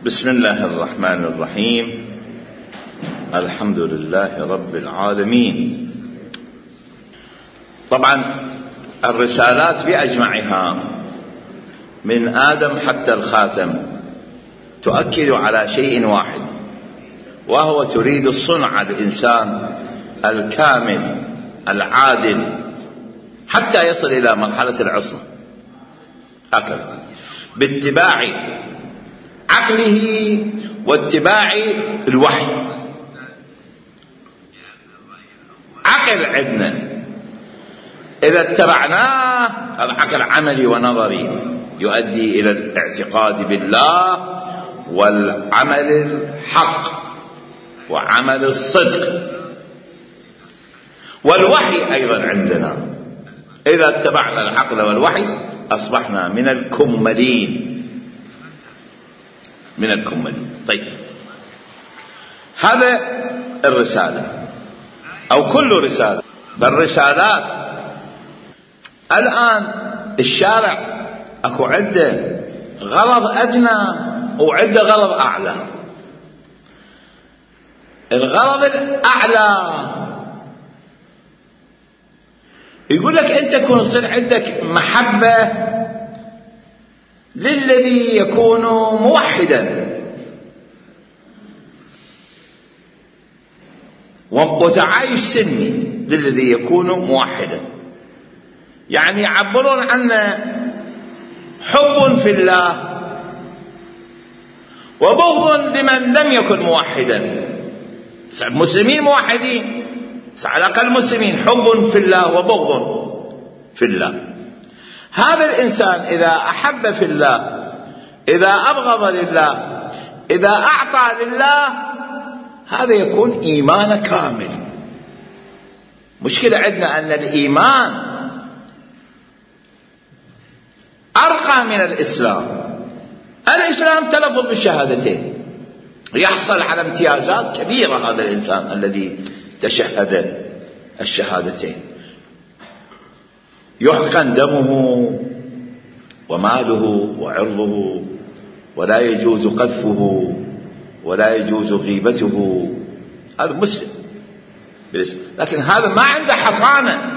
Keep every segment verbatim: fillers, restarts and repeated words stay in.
بسم الله الرحمن الرحيم. الحمد لله رب العالمين. طبعا الرسالات بأجمعها من آدم حتى الخاتم تؤكد على شيء واحد، وهو تريد صنع الإنسان الكامل العادل حتى يصل إلى مرحلة العصمة، هكذا باتباع عقله واتباع الوحي. عقل عندنا إذا اتبعناه العقل عملي ونظري يؤدي إلى الاعتقاد بالله والعمل الحق وعمل الصدق. والوحي أيضا عندنا إذا اتبعنا العقل والوحي أصبحنا من الكملين من الكملين. طيب، هذا الرسالة أو كل رسالة، بل رسالات. الآن الشارع أكو عنده غرض أدنى وعنده غرض أعلى. الغرض الأعلى يقول لك أنت كن يصير عندك محبة للذي يكون موحدا وتعايش سلمي للذي يكون موحدا، يعني يعبرون عنه حب في الله وبغض لمن لم يكن موحدا. مسلمين موحدين، على الأقل مسلمين، حب في الله وبغض في الله. هذا الإنسان إذا أحب في الله، إذا أبغض لله، إذا أعطى لله، هذا يكون إيمان كامل. مشكلة عندنا أن الإيمان أرقى من الإسلام. الإسلام تلفظ بالشهادتين، يحصل على امتيازات كبيرة هذا الإنسان الذي تشهد الشهادتين، يحقن دمه وماله وعرضه، ولا يجوز قذفه ولا يجوز غيبته. هذا مسلم، لكن هذا ما عنده حصانة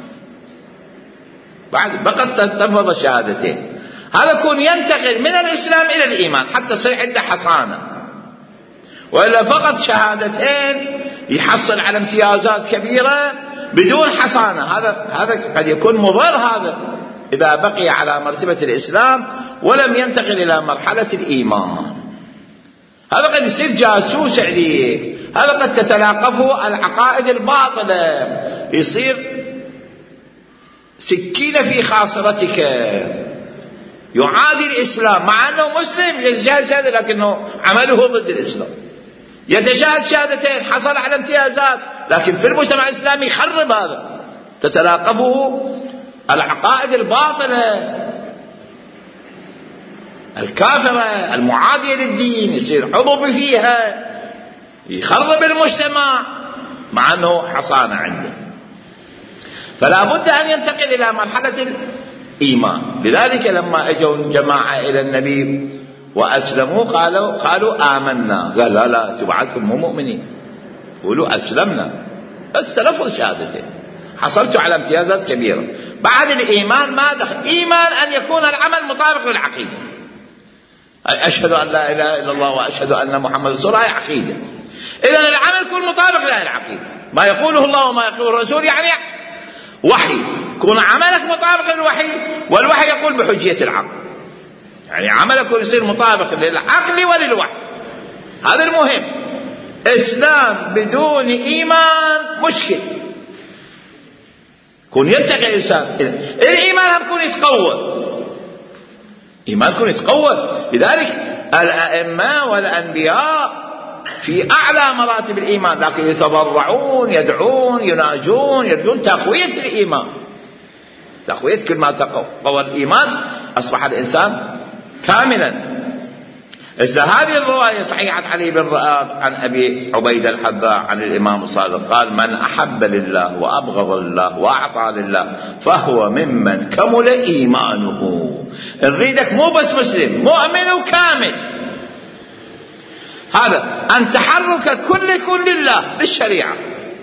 بعد بقت تلفظ الشهادتين. هذا يكون ينتقل من الإسلام إلى الإيمان حتى يصير عنده حصانة، وإلا فقط شهادتين يحصل على امتيازات كبيرة بدون حصانة. هذا هذا قد يكون مضر، هذا إذا بقي على مرتبة الإسلام ولم ينتقل إلى مرحلة الإيمان. هذا قد يصير جاسوس عليك، هذا قد تتلاقفه العقائد الباطلة، يصير سكينة في خاصرتك، يعادي الإسلام مع أنه مسلم يتشهد شهادة لكنه عمله ضد الإسلام، يتشهد شهادتين حصل على امتيازات لكن في المجتمع الإسلامي يخرب. هذا تتلاقفه العقائد الباطلة الكافرة المعادية للدين، يصير حبوب فيها، يخرب المجتمع مع أنه حصانة عنده. فلا بد أن ينتقل إلى مرحلة الإيمان. لذلك لما أجوا جماعة إلى النبي وأسلموا قالوا قالوا آمنا، قال لا لا تبعدكم مو مؤمنين، قولوا أسلمنا، بس تلفظ شهادتين حصلتوا على امتيازات كبيرة. بعد الإيمان ما دخل إيمان أن يكون العمل مطابق للعقيدة. أشهد أن لا إله إلا الله وأشهد أن محمد رسول الله عقيدة. إذن العمل يكون مطابق للعقيدة، ما يقوله الله وما يقوله الرسول يعني وحي، يكون عملك مطابق للوحي، والوحي يقول بحجية العقل، يعني عملك يصير مطابق للعقل وللوحي. هذا المهم. إسلام بدون إيمان مشكل، يكون ينتقل الإنسان الإيمان يكون يتقوى، إيمان يكون يتقوى. لذلك الأئمة والأنبياء في أعلى مراتب الإيمان، لكن يتضرعون يدعون يناجون يرجون تقوية الإيمان، تقوية. كل ما تقوى الإيمان أصبح الإنسان كاملا. إذا هذه الرواية صحيحة علي بن رآب عن أبي عبيدة الحذاء عن الإمام الصادق قال: من أحب لله وأبغض لله وأعطى لله فهو ممن كمل إيمانه. نريدك مو بس مسلم، مؤمن وكامل، هذا أن تحرك كل كل الله بالشريعة،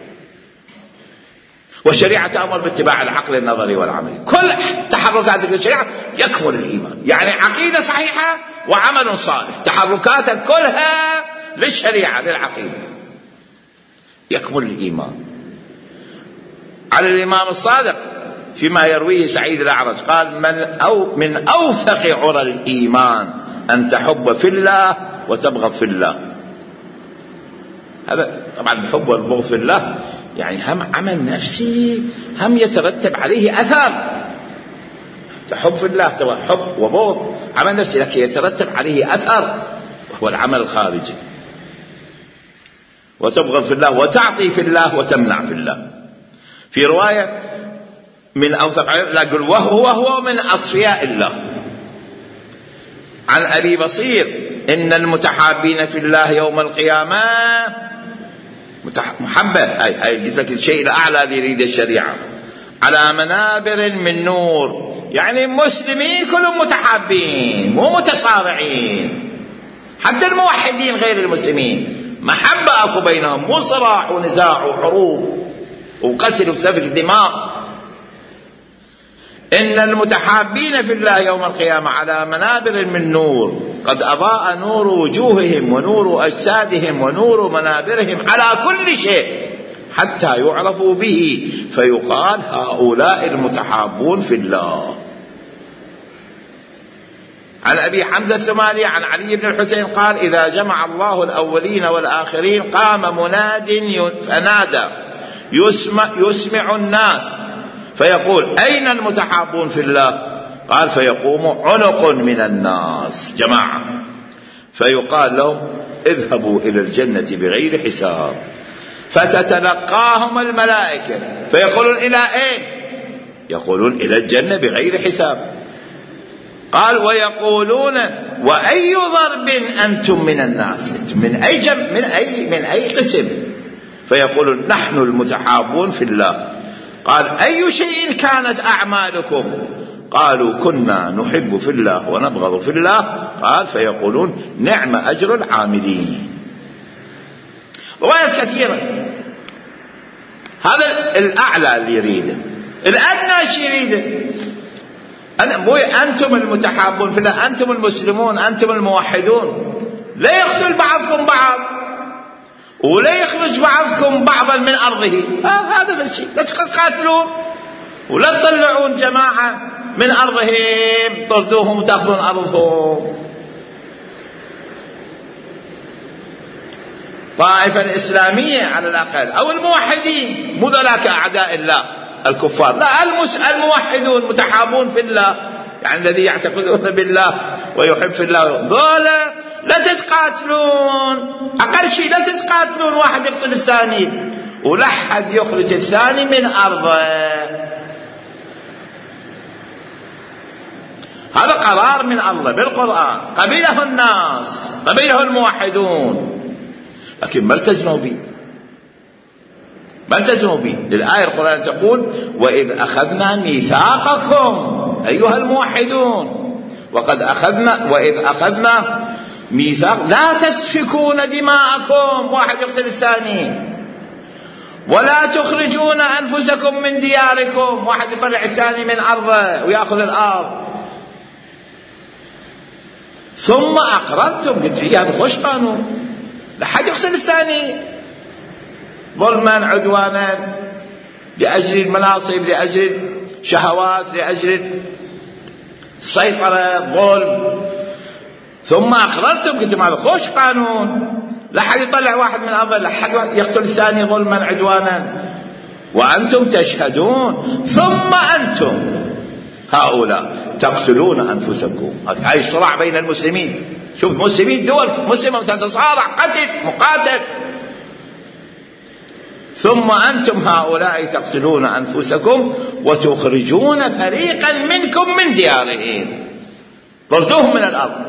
والشريعة تأمر باتباع العقل النظري والعملي. كل تحركاتك للشريعة يكمل الإيمان، يعني عقيدة صحيحة وعمل صالح، تحركاتك كلها للشريعة للعقيدة يكمل الإيمان. على الإمام الصادق فيما يرويه سعيد الأعرج قال: من أو من أوثق عرى الإيمان أن تحب في الله وتبغض في الله. هذا طبعا الحب والبغض في الله يعني هم عمل نفسي، هم يترتب عليه أثر. تحب في الله حب وبغض عمل نفسي، لكن يترتب عليه أثر وهو العمل الخارجي. وتبغض في الله وتعطي في الله وتمنع في الله. في رواية من أوثق لا يقول وهو هو من أصفياء الله. عن أبي بصير: إن المتحابين في الله يوم القيامة محبة، أي أي قلت لك الشيء الأعلى اللي يريد الشريعة، على منابر من نور، يعني مسلمين كلهم متحابين مو متصارعين، حتى الموحدين غير المسلمين محبة أكو بينهم، مو صراع ونزاع وحروب وقتل وسفك دماء. إن المتحابين في الله يوم القيامة على منابر من نور قد أضاء نور وجوههم ونور أجسادهم ونور منابرهم على كل شيء حتى يعرفوا به، فيقال: هؤلاء المتحابون في الله. عن أبي حمزة الثمالي عن علي بن الحسين قال: إذا جمع الله الأولين والآخرين قام مناد فنادى يسمع, يسمع الناس فيقول: أين المتحابون في الله؟ قال: فيقوم عنق من الناس جماعة فيقال لهم: اذهبوا إلى الجنة بغير حساب. فتتلقاهم الملائكة فيقولون: إلى أين؟ يقولون: إلى الجنة بغير حساب. قال: ويقولون: وأي ضرب أنتم من الناس؟ من أي جم من أي من أي قسم؟ فيقولون: نحن المتحابون في الله. قال: أي شيء كانت أعمالكم؟ قالوا: كنا نحب في الله ونبغض في الله. قال: فيقولون: نعم أجر العاملين. روايات كثيرة. هذا الأعلى اللي يريده، الأدنى شيء يريده. أنتم المتحابون في الله، أنتم المسلمون، أنتم الموحدون، لا يقتل بعضكم بعض ولا يخرج بعضكم بعضا من أرضه. هذا الشيء، لا تقاتلون ولا تطلعون جماعة من أرضهم تردوهم وتأخذون أرضهم. طائفة الإسلامية على الأقل أو الموحدين، مو ذلك أعداء الله الكفار، لا، الموحدون متحابون في الله، يعني الذي يعتقدون بالله ويحب في الله، ذولا لا تتقاتلون، أقل شيء لا تتقاتلون واحد يقتل الثاني ولا أحد يخرج الثاني من أرضه. هذا قرار من الله بالقرآن، قبله الناس، قبله الموحدون، لكن ما التزموا به، ما التزموا به. للآية القرآن تقول: وإذ أخذنا ميثاقكم أيها الموحدون، وقد أخذنا وإذ أخذنا ميثاق لا تسفكون دماءكم، واحد يقتل الثاني، ولا تخرجون أنفسكم من دياركم، واحد يطلع الثاني من أرضه ويأخذ الأرض، ثم أقررتم، قلت لي هذا خوش قانون، لا حد يقتل الثاني ظلما عدوانا لأجل المناصب، لأجل شهوات، لأجل السيطرة، ظلم، ثم أقررتم، قلت هذا خوش قانون، لا حد يطلع واحد من أرضه، لا حد يقتل الثاني ظلما عدوانا، وأنتم تشهدون، ثم أنتم هؤلاء تقتلون أنفسكم. هاي الصراع بين المسلمين، شوف مسلمين، دول مسلمة تتصارع، قتل مقاتل، ثم أنتم هؤلاء تقتلون أنفسكم وتخرجون فريقا منكم من ديارهم، طردوهم من الأرض،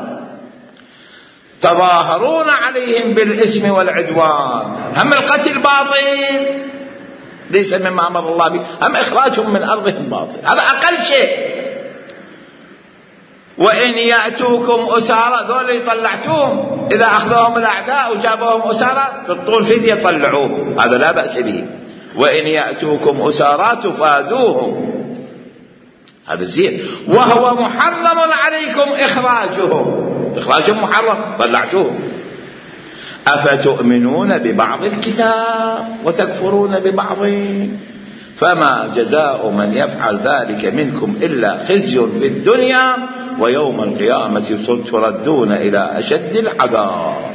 تظاهرون عليهم بالإثم والعدوان. هم القتل باطل ليس مما أمر الله به، هم إخراجهم من أرضهم باطل، هذا أقل شيء. وإن يأتوكم أسارى، ذول اللي طلعتوهم إذا أخذوهم الأعداء وجابوهم أسارى تطول فدية طلعوهم، هذا لا بأس به. وإن يأتوكم أسارى تفادوهم، هذا زين. وهو محرم عليكم إخراجهم، إخراجهم محرم، طلعتوهم. أفتؤمنون ببعض الكتاب وتكفرون ببعض، فما جزاء من يفعل ذلك منكم إلا خزي في الدنيا ويوم القيامة تردون إلى أشد العذاب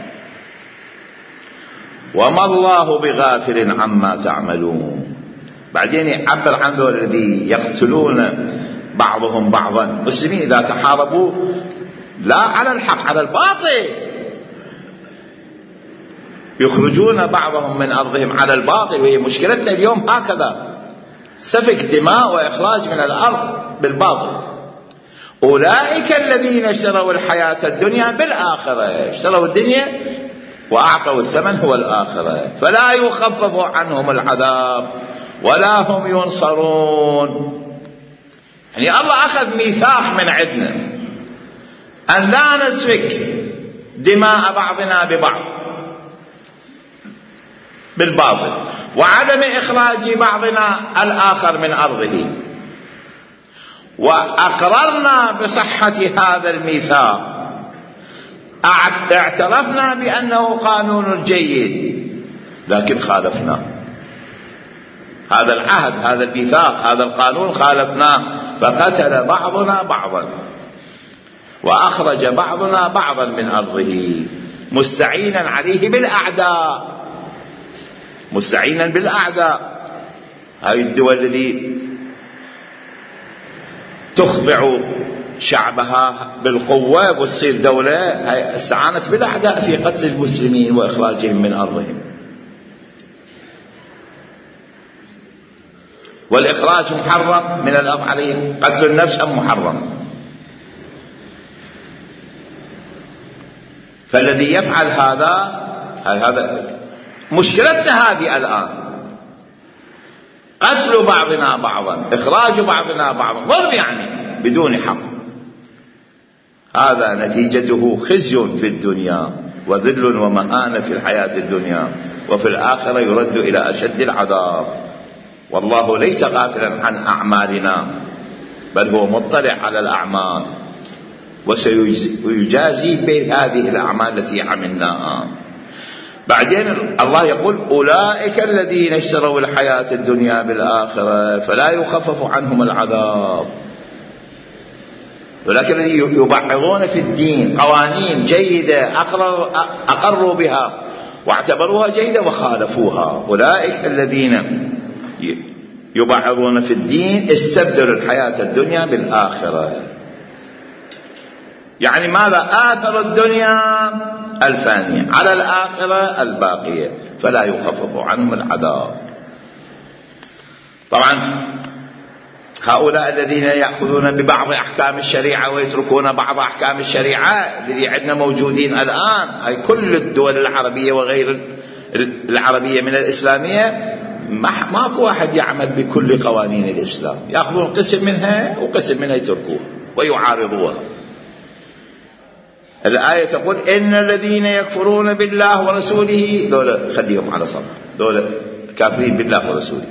وما الله بغافل عما تعملون. بعدين يعبر عن ذول الذي يقتلون بعضهم بعضا، المسلمين إذا تحاربوا لا على الحق على الباطل، يخرجون بعضهم من أرضهم على الباطل. وهي مشكلتنا اليوم هكذا، سفك دماء وإخراج من الأرض بالباطل. أولئك الذين اشتروا الحياة الدنيا بالآخرة، اشتروا الدنيا وأعطوا الثمن هو الآخرة، فلا يخفف عنهم العذاب ولا هم ينصرون. يعني الله أخذ ميثاق من عندنا أن لا نسفك دماء بعضنا ببعض بالباطل، وعدم إخراج بعضنا الآخر من أرضه، وأقررنا بصحة هذا الميثاق، اعترفنا بأنه قانون جيد، لكن خالفناه هذا العهد، هذا الميثاق، هذا القانون خالفناه، فقتل بعضنا بعضا وأخرج بعضنا بعضا من أرضه مستعينا عليه بالأعداء، مستعينا بالأعداء. هاي الدول التي تخضع شعبها بالقوة وتصير دولة، هاي استعانت بالأعداء في قتل المسلمين وإخراجهم من أرضهم. والإخراج محرم من الأرض عليهم، قتل النفس محرم. فالذي يفعل هذا هذا مشكلتنا هذه الآن، قتل بعضنا بعضا، إخراج بعضنا بعضا، ظلم يعني بدون حق، هذا نتيجته خزي في الدنيا وذل ومهانة في الحياة الدنيا، وفي الآخرة يرد إلى أشد العذاب. والله ليس غافلا عن أعمالنا، بل هو مطلع على الأعمال وسيجازي بهذه الأعمال التي عملناها. بعدين الله يقول أولئك الذين اشتروا الحياة الدنيا بالآخرة فلا يخفف عنهم العذاب. ولكن الذين يبعضون في الدين قوانين جيدة أقرر أقروا بها واعتبروها جيدة وخالفوها، أولئك الذين يبعضون في الدين استبدلوا الحياة الدنيا بالآخرة. يعني ماذا؟ آثروا الدنيا الفانية على الآخرة الباقية، فلا يخفف عنهم العذاب. طبعا هؤلاء الذين يأخذون ببعض أحكام الشريعة ويتركون بعض أحكام الشريعة الذي عندنا موجودين الآن، هي كل الدول العربية وغير العربية من الإسلامية، ماكو واحد يعمل بكل قوانين الإسلام، يأخذون قسم منها وقسم منها يتركوها ويعارضوها. الآية تقول إن الذين يكفرون بالله ورسوله، دول خليهم على صف، دول كافرين بالله ورسوله،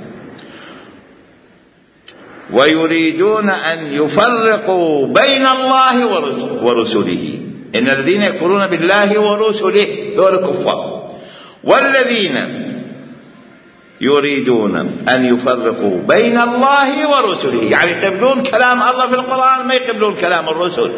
ويريدون أن يفرقوا بين الله ورسله. إن الذين يكفرون بالله ورسله دول كفار، والذين يريدون أن يفرقوا بين الله ورسله، يعني يقبلون كلام الله في القرآن ما يقبلون كلام الرسول،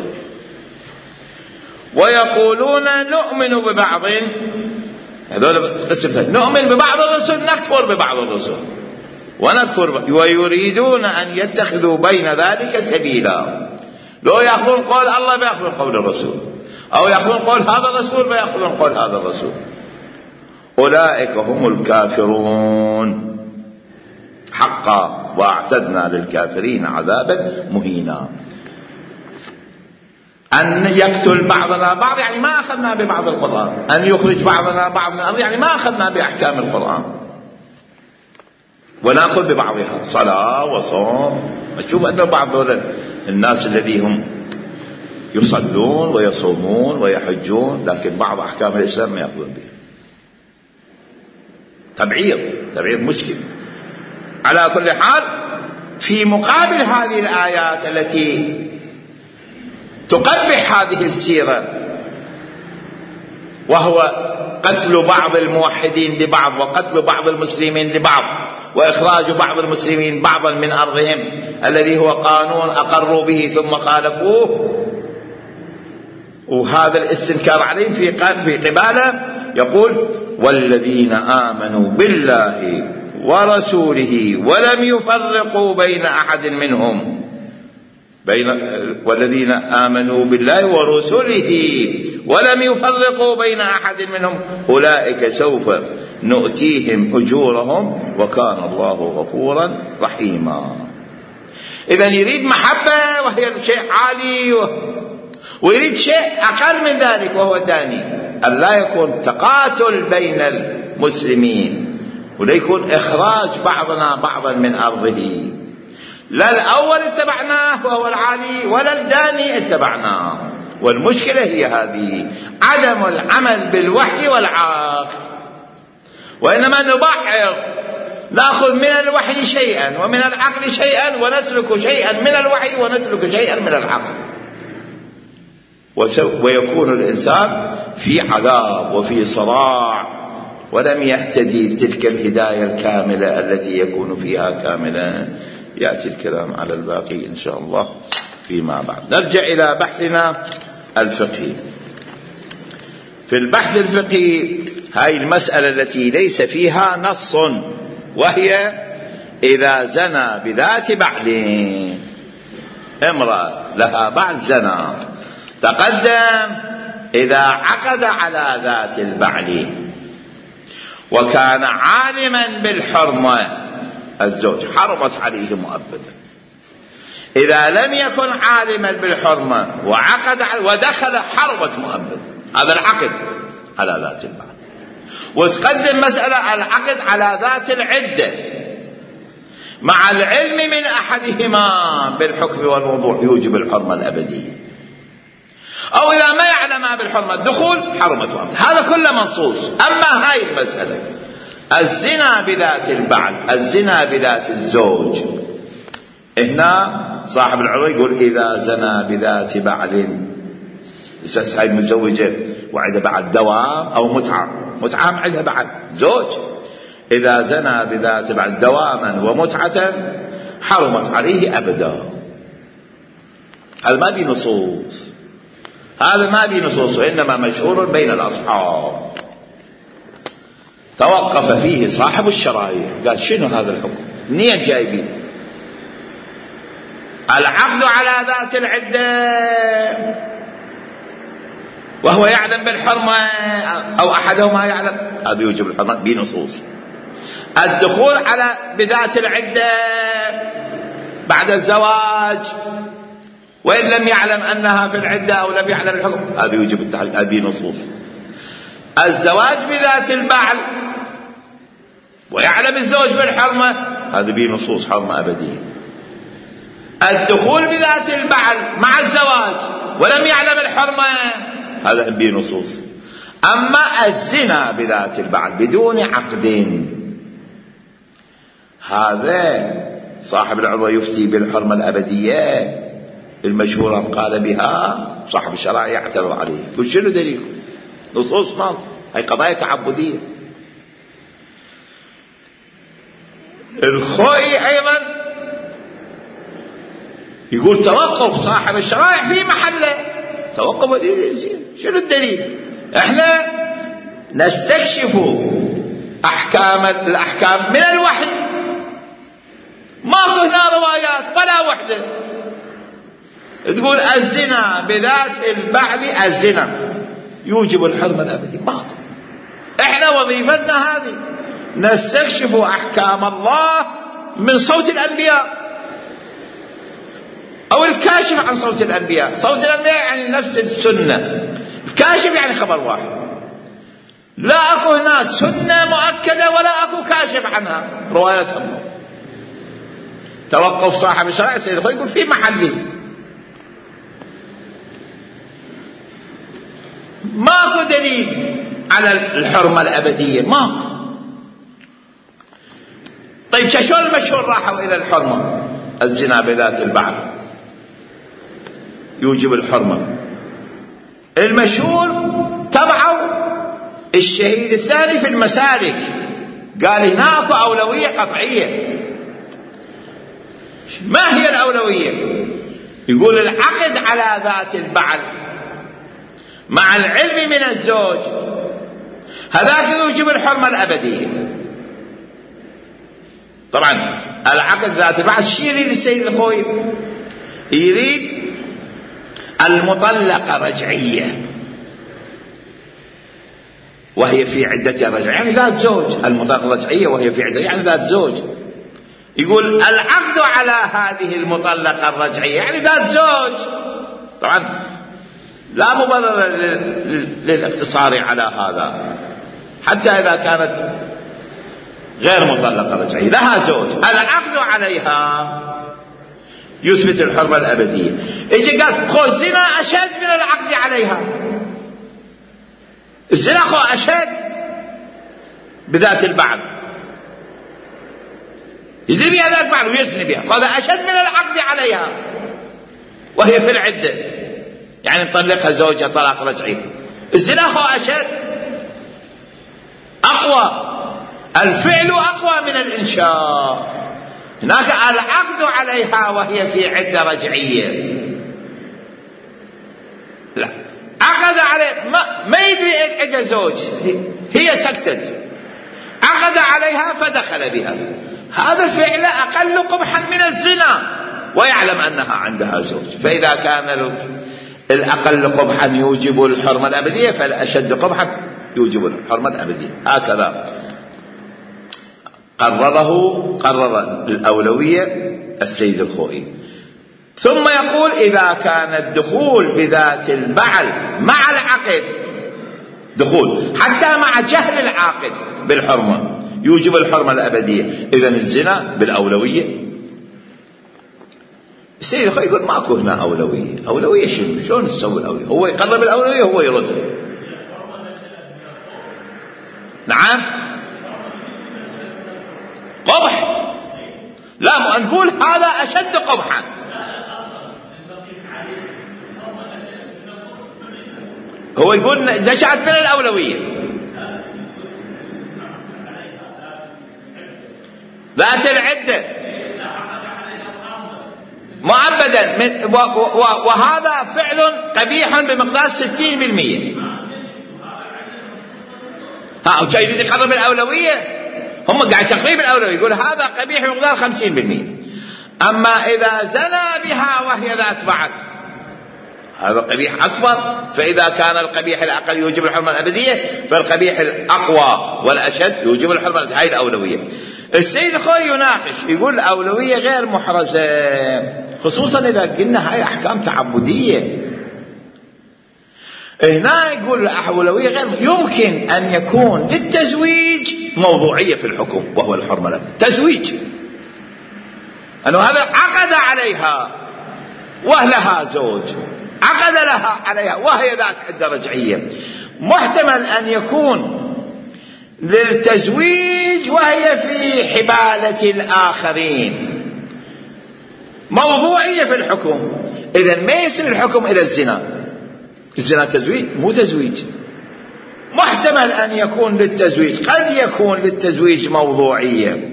ويقولون نؤمن ببعض، هذول قسم، نؤمن ببعض الرسل نكفر ببعض الرسل ونكفر، ويريدون أن يتخذوا بين ذلك سبيلا، لو يأخذون قول الله بيأخذون قول الرسول، أو يأخذون قول هذا الرسول بيأخذون قول هذا الرسول. أولئك هم الكافرون حقا، وأعتدنا للكافرين عذابا مهينا. أن يقتل بعضنا بعض يعني ما أخذنا ببعض القرآن، أن يخرج بعضنا بعض من الأرض يعني ما أخذنا بأحكام القرآن ونأخذ ببعضها، صلاة وصوم. تشوف أن بعض الناس الذين هم يصلون ويصومون ويحجون، لكن بعض أحكام الإسلام ما يأخذون بها. تبعيض تبعيض مشكل. على كل حال، في مقابل هذه الآيات التي تقبح هذه السيرة، وهو قتل بعض الموحدين لبعض وقتل بعض المسلمين لبعض وإخراج بعض المسلمين بعضا من أرضهم الذي هو قانون أقروا به ثم خالفوه، وهذا الاستنكار عليهم في قباله يقول: والذين آمنوا بالله ورسوله ولم يفرقوا بين أحد منهم، بين والذين آمنوا بالله ورسله ولم يفرقوا بين أحد منهم أولئك سوف نؤتيهم أجورهم وكان الله غفورا رحيما. إذن يريد محبة وهي شيء عالي، ويريد شيء أقل من ذلك وهو ثاني، أن لا يكون تقاتل بين المسلمين ولا يكون إخراج بعضنا بعضا من أرضه. لا الأول اتبعناه وهو العالي ولا الثاني اتبعناه. والمشكلة هي هذه، عدم العمل بالوحي والعقل، وإنما نبحر، نأخذ من الوحي شيئا ومن العقل شيئا ونسلك شيئا من الوحي ونسلك شيئا من العقل، ويكون الإنسان في عذاب وفي صراع ولم يهتدي تلك الهداية الكاملة التي يكون فيها كاملا. يأتي الكلام على الباقي إن شاء الله فيما بعد. نرجع إلى بحثنا الفقهي. في البحث الفقهي هاي المسألة التي ليس فيها نص، وهي إذا زنى بذات بعل، امرأة لها بعل زنى، تقدم إذا عقد على ذات البعل وكان عالما بالحرمة، الزوج حرمت عليه مؤبدا. إذا لم يكن عالما بالحرمة وعقد ودخل حرمت مؤبدا. هذا العقد على ذات البعل. وتقدم مسألة العقد على ذات العدة مع العلم من أحدهما بالحكم والوضوح يوجب الحرمة الأبدية، أو إذا ما يعلم بالحرمة الدخول حرمت مؤبدا. هذا كله منصوص. أما هاي المسألة الزنا بذات البعل، الزنا بذات الزوج، هنا صاحب العروة يقول إذا زنا بذات بعل، هاي مزوجة وعندها بعد دوام أو متعة، متعة عندها بعد زوج، إذا زنا بذات بعل دواما ومتعة حرمت عليه أبدا. هذا ما بي نصوص، هذا ما بي نصوص، وإنما مشهور بين الأصحاب. توقف فيه صاحب الشرائع قال شنو هذا الحكم، منين جايبين؟ العقد على ذات العدة وهو يعلم بالحرمة أو أحدهما يعلم، هذا يوجب الحرمة بنصوص. الدخول على بذات العدة بعد الزواج وإن لم يعلم أنها في العدة أو لم يعلم الحكم، هذا يوجب التعليق بنصوص. الزواج بذات البعل ويعلم الزوج بالحرمة، هذا بنصوص حرمة أبدية. الدخول بذات البعل مع الزواج ولم يعلم الحرمة، هذا بنصوص. أما الزنا بذات البعل بدون عقد، هذا صاحب العروة يفتي بالحرمة الأبدية المشهورة قال بها، صاحب الشرائع يعترض عليه يقول شنو دليل؟ نصوص ما هي قضايا تعبدية. الخوئي أيضا يقول توقف صاحب الشرائع في محله، توقف شنو الدليل؟ احنا نستكشف احكام الاحكام من الوحي، ماكو هنا روايات ولا وحده تقول الزنا بذات البعل الزنا يوجب الحرمة الأبدية، ماكو. احنا وظيفتنا هذه نستكشف احكام الله من صوت الانبياء او الكاشف عن صوت الانبياء. صوت الانبياء يعني نفس السنة، الكاشف يعني خبر واحد، لا اكو هنا سنة مؤكدة ولا اكو كاشف عنها روايتهم. توقف صاحب الشرائع سيد يقول في محله. ماكو دليل على الحرمة الأبدية، ماكو. طيب شلون المشهور راحوا إلى الحرمة؟ الزنا بذات البعل يوجب الحرمة. المشهور تبعوا الشهيد الثاني في المسالك، قال هناك أولوية قطعية. ما هي الأولوية؟ يقول العقد على ذات البعل مع العلم من الزوج هذاك يوجب الحرمة الأبدية. طبعا العقد ذات البعل شو يريد السيد الخوي؟ يريد المطلقة رجعية وهي في عدة رجعية، يعني ذات زوج. المطلقة رجعية وهي في عدة يعني ذات زوج. يقول العقد على هذه المطلقة الرجعية يعني ذات زوج. طبعا لا مبرر للاقتصار على هذا، حتى إذا كانت غير مطلقة رجعية لها زوج العقد عليها يثبت الحرمة الأبدية. إجي قال خو الزنا أشد من العقد عليها، الزنا خو أشد بذات البعل، يزني بها ذات البعل ويزني بها، هذا أشد من العقد عليها وهي في العدة، يعني نطلقها زوجها طلاق رجعي. الزنا هو أشد، أقوى، الفعل أقوى من الإنشاء. هناك العقد عليها وهي في عدة رجعية، لا عقد عليه ما, ما يدري عدة زوج، هي سكتت، عقد عليها فدخل بها، هذا فعل أقل قبحا من الزنا ويعلم أنها عندها زوج. فإذا كان الأقل قبحا يوجب الحرمة الأبدية فالأشد قبحا يوجب الحرمة الأبدية. هكذا قرره قرر الأولوية السيد الخوئي. ثم يقول إذا كان الدخول بذات البعل مع العقد، دخول حتى مع جهل العاقد بالحرمة يوجب الحرمة الأبدية، إذن الزنا بالأولوية. السيد الخوئي يقول ماكو هنا أولوية. أولوية شنو؟ شلون نسوي الأولوية؟ هو يقرب الأولوية هو يرد. نعم قبح، لا نقول هذا أشد قبحا. هو يقول نشأت من الأولوية ذات العدة مؤبدا من وهذا فعل قبيح بمقدار ستين بالمئة. ها وش يريد يقرب الأولوية؟ هم قاعد تقريب الأولوية، يقول هذا قبيح بمقدار خمسين بالمئة. أما إذا زنى بها وهي ذات بعل هذا قبيح أكبر. فإذا كان القبيح الأقل يوجب الحرمة الأبدية فالقبيح الأقوى والأشد يوجب الحرمة الأبدية. هاي الأولوية. السيد الخوئي يناقش يقول الأولوية غير محرزة، خصوصا إذا قلنا هاي أحكام تعبدية. هنا يقول الأولوية غير يمكن أن يكون للتزويج موضوعية في الحكم وهو الحرمة الأبدية. تزويج أنه هذا عقد عليها وهلها زوج، عقد لها عليها وهي ذات عدة رجعية، محتمل أن يكون للتزويج وهي في حبالة الآخرين، موضوعية في الحكم. إذن ما يصل الحكم إلى الزنا، الزنا تزويج مو تزويج. محتمل أن يكون للتزويج، قد يكون للتزويج موضوعية.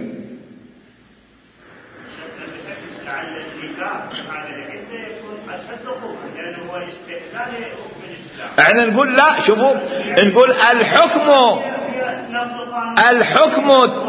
احنا نقول لا، شوفوا نقول الحكم الحكم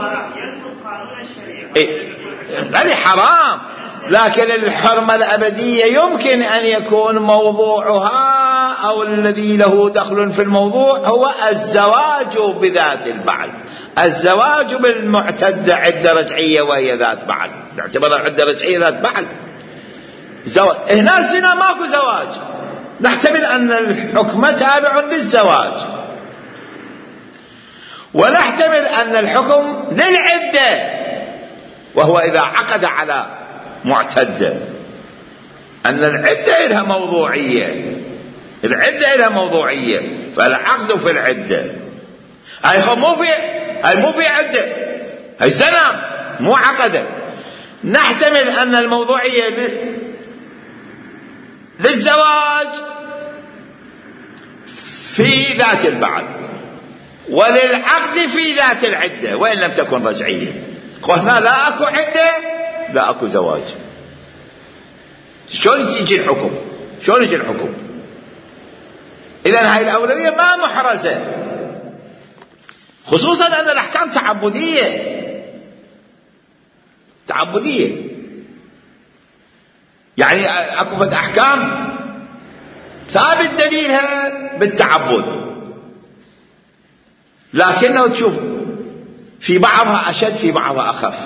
هذه حرام، لكن الحرمة الأبدية يمكن أن يكون موضوعها أو الذي له دخل في الموضوع هو الزواج بذات البعل، الزواج بالمعتدة عدة رجعية وهي ذات بعل، نعتبرها عدة رجعية ذات بعل. زواج هنا الزنا ماكو زواج، نحتمل أن الحكم تابع للزواج، ونحتمل أن الحكم للعدة وهو إذا عقد على معتدة، أن العدة لها موضوعية، العدة لها موضوعية، فالعقد في العدة. هاي مو في هاي مو في عدة، هاي زنا مو عقد. نحتمل أن الموضوعية للزواج في ذات البعل وللعقد في ذات العدة وإن لم تكن رجعية. قلنا لا أكو عدة لا أكو زواج. شلون يجي الحكم؟ شلون يجي الحكم؟ إذن هاي الأولوية ما محرزة، خصوصا أن الأحكام تعبدية تعبدية يعني أكو أحكام ثابت دليلها بالتعبد، لكنه تشوف في بعضها أشد في بعضها أخف.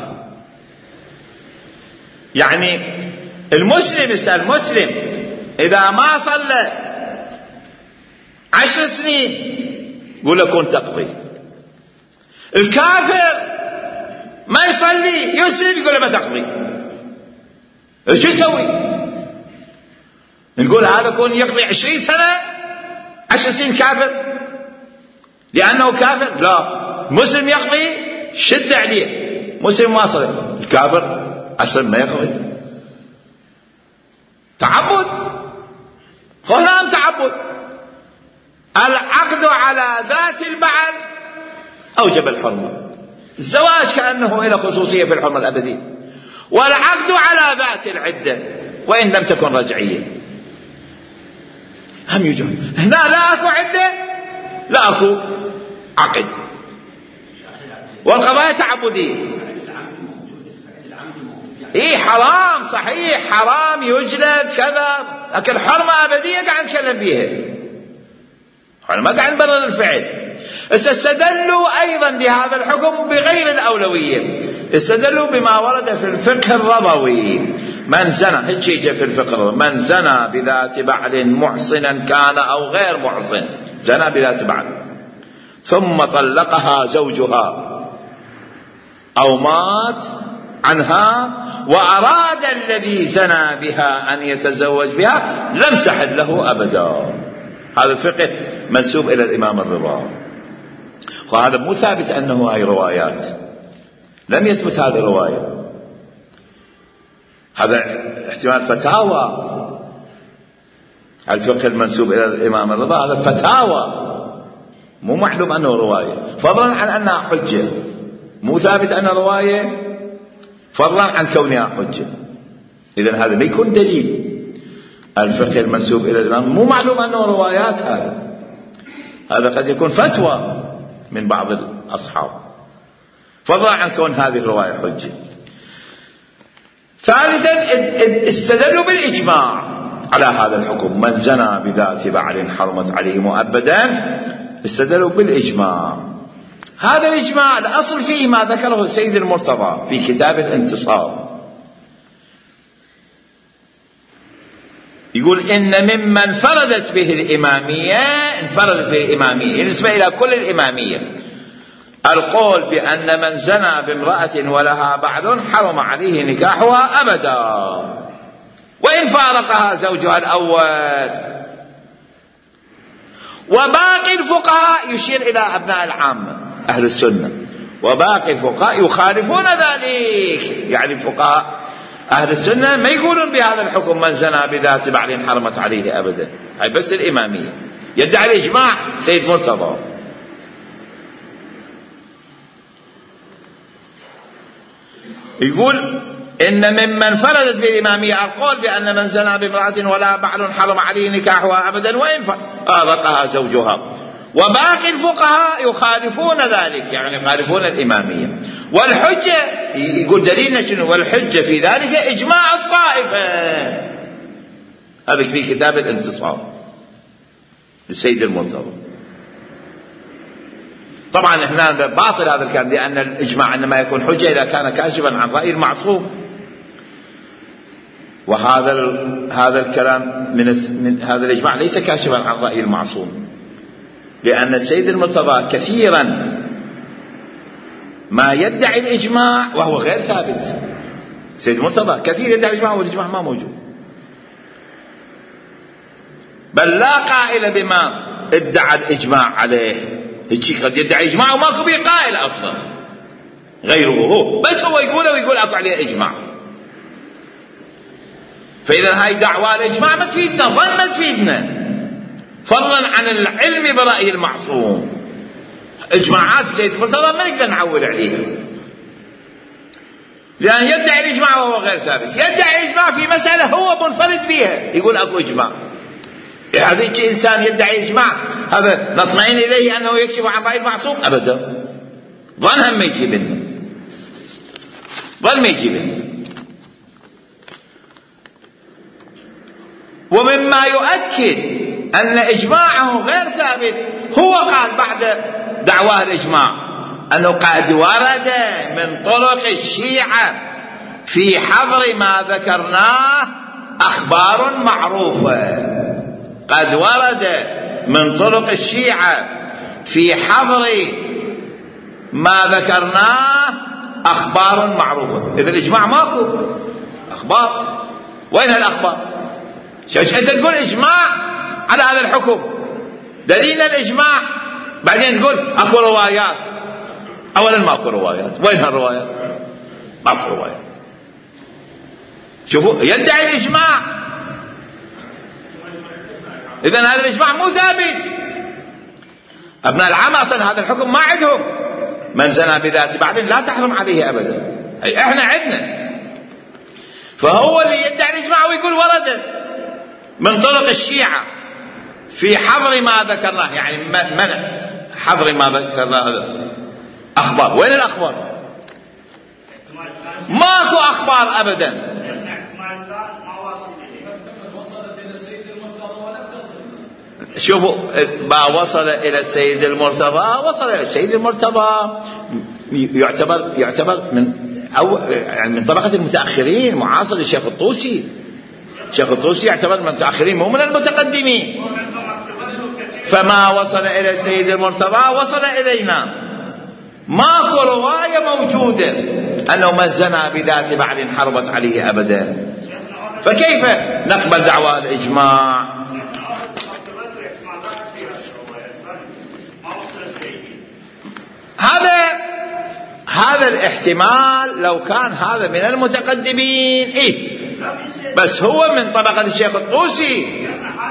يعني المسلم يسأل المسلم إذا ما صلى عشر سنين يقول له كن تقضي. الكافر ما يصلي يسلم يقول له ما تقضي. شو يسوي؟ نقول هذا كون يقضي عشرين سنة عشر سنين كافر لأنه كافر؟ لا، مسلم يقضي شد عليه. مسلم ما صلي، الكافر أصلا ما يقضي. تعبد. هنا تعبد. العقد على ذات البعل أوجب الحرمة. الزواج كأنه إلى خصوصية في الحرمة الأبدية، والعقد على ذات العدة وإن لم تكن رجعية. هم يجب هنا لا أكو عدة لا أكو عقد، والقضايا تعبدية. إيه حرام صحيح، حرام يجلد كذا، لكن حرمة أبدية قاعد نتكلم بيها، احنا ما قاعد نبرر الفعل. استدلوا أيضا بهذا الحكم بغير الأولوية، استدلوا بما ورد في الفقه الرضوي. من زنى هيك يجي في الفقه، من زنى بذات بعل محصنا كان أو غير محصن، زنى بذات بعل ثم طلقها زوجها أو مات عنها وأراد الذي زنى بها أن يتزوج بها لم تحل له أبدا. هذا الفقه منسوب إلى الإمام الرضا، وهذا مو ثابت أنه هاي روايات، لم يثبت هذه الرواية، هذا احتمال فتاوى. الفقه المنسوب إلى الإمام الرضا هذا فتاوى، مو معلوم أنه رواية، فضلا عن أنها حجة. مو ثابت أنها رواية فضلا عن كونها حجة. إذن هذا ما يكون دليل. الفقه المنسوب إلى الإمام مو معلوم أنه روايات، هذا هذا قد يكون فتوى من بعض الأصحاب، فضلا عن كون هذه الرواية حجة. ثالثا استدلوا بالإجماع على هذا الحكم، من زنى بذات بعل حرمت عليه مؤبدا. استدلوا بالإجماع. هذا الإجماع الأصل فيه ما ذكره السيد المرتضى في كتاب الانتصار، يقول إن ممن فرضت به الإمامية، انفردت به الإمامية بالنسبة إلى كل الإمامية، القول بأن من زنى بامرأة ولها بعل حرم عليه نكاحها أبدا وإن فارقها زوجها الأول. وباقي الفقهاء يشير إلى أبناء العامة أهل السنة، وباقي الفقهاء يخالفون ذلك. يعني الفقهاء أهل السنة ما يقولون بهذا الحكم من زنى بذات بعل حرمت عليه أبدا، هاي بس الإمامية. يدعي الإجماع سيد مرتضى. يقول إن ممن فرضت بالإمامية القول بأن من زنى بامرأة ولا بعل حرم عليه نكاحها أبدا وإن فارقها زوجها. وباقي الفقهاء يخالفون ذلك، يعني يخالفون الإمامية. والحجة يقول دليلنا شنو؟ والحجة في ذلك إجماع الطائفة. هذا في كتاب الانتصار للسيد المرتضى. طبعا احنا باطل هذا الكلام، لأن الإجماع إنما يكون حجة إذا كان كاشفا عن رأي المعصوم. وهذا هذا الكلام من, من هذا الإجماع ليس كاشفا عن رأي المعصوم، لأن السيد المرتضى كثيرا ما يدعي الإجماع وهو غير ثابت. السيد المرتضى كثير يدعي الإجماع والإجماع ما موجود. بل لا قائل بما ادعى الإجماع عليه. هيك قد يدعي إجماع وماكو به قائل أصلا غيره هو، بس هو يقوله ويقول أكو عليه إجماع. فإذا هاي دعوة الإجماع ما تفيدنا، ظن ما تفيدنا، فضلا عن العلم برأي المعصوم. إجماعات السيد المرتضى ما نقدر نعول عليها، لأن يدعي الإجماع وهو غير ثابت. يدعي الإجماع في مسألة هو منفرد بها، يقول أكو إجماع. هذا إنسان يدعي إجماع، هذا نطمئن إليه أنه يكشف عن رأي المعصوم؟ أبدا، ظن هم ما يجي منه، ظن ما يجي منه. ومما يؤكد أن إجماعه غير ثابت، هو قال بعد دعواه الإجماع أنه قد ورد من طرق الشيعة في حظر ما ذكرناه أخبار معروفة. قد ورد من طرق الشيعة في حظر ما ذكرناه أخبار معروفة. إذا الإجماع ماكو أخبار، وين هالأخبار؟ شاش أنت تقول إجماع على هذا الحكم، دليل الإجماع، بعدين تقول أكو روايات. أولا ماكو روايات، وين هالروايات؟ ماكو روايات. شوفوا، يدعي الإجماع، إذن هذا الإجماع مو ثابت. أبناء العام أصلا هذا الحكم ما عندهم، من زنى بذات بعد لا تحرم عليه أبدا، أي إحنا عندنا. فهو اللي يدعي الإجماع ويقول ورد من طرق الشيعة في حظر ما ذكرناه، يعني منع حظر ما ذكرناه أخبار. وين الأخبار؟ ماكو أخبار أبدا. شوفوا، ما وصل إلى السيد المرتضى، وصل إلى السيد المرتضى يعتبر يعتبر من أو يعني من طبقة المتأخرين، معاصر للشيخ الطوسي. الشيخ الطوسي يعتبر من المتأخرين مو من المتقدمين. فما وصل إلى السيد المرتضى وصل إلينا. ماكو رواية موجودة أنه من زنى بذات بعل حرمت عليه أبدا. فكيف نقبل دعوى الإجماع؟ هذا هذا الاحتمال لو كان هذا من المتقدمين إيه، بس هو من طبقة الشيخ الطوسي،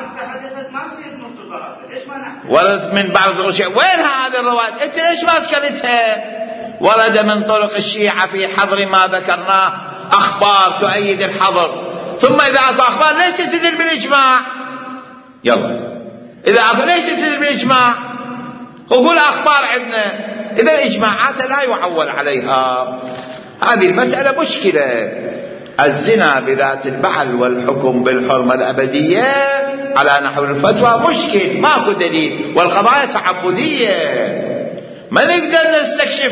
ورد من بعض الشيء. وين هذه الروايات؟ انت ليش ما ذكرتها؟ ورد من طرق الشيعة في حظر ما ذكرناه أخبار تؤيد الحظر. ثم إذا أكو أخبار ليش تستدل بالإجماع؟ يلا، إذا أكو ليش تستدل بالإجماع؟ وقول أخبار عندنا. إذا الإجماعات لا يعول عليها. هذه المسألة مشكلة. الزنا بذات البعل والحكم بالحرمة الأبدية على نحو الفتوى مشكل، ماكو دليل، والقضايا تعبدية، ما نقدر نستكشف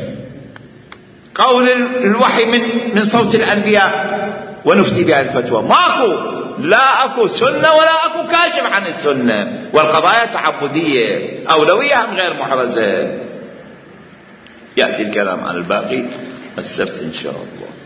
قول الوحي من من صوت الأنبياء ونفتي بها الفتوى. ماكو، لا أكو سنة ولا أكو كاشف عن السنة، والقضايا تعبدية، أولوية أم غير محرزة. يأتي الكلام عن الباقي السبت إن شاء الله.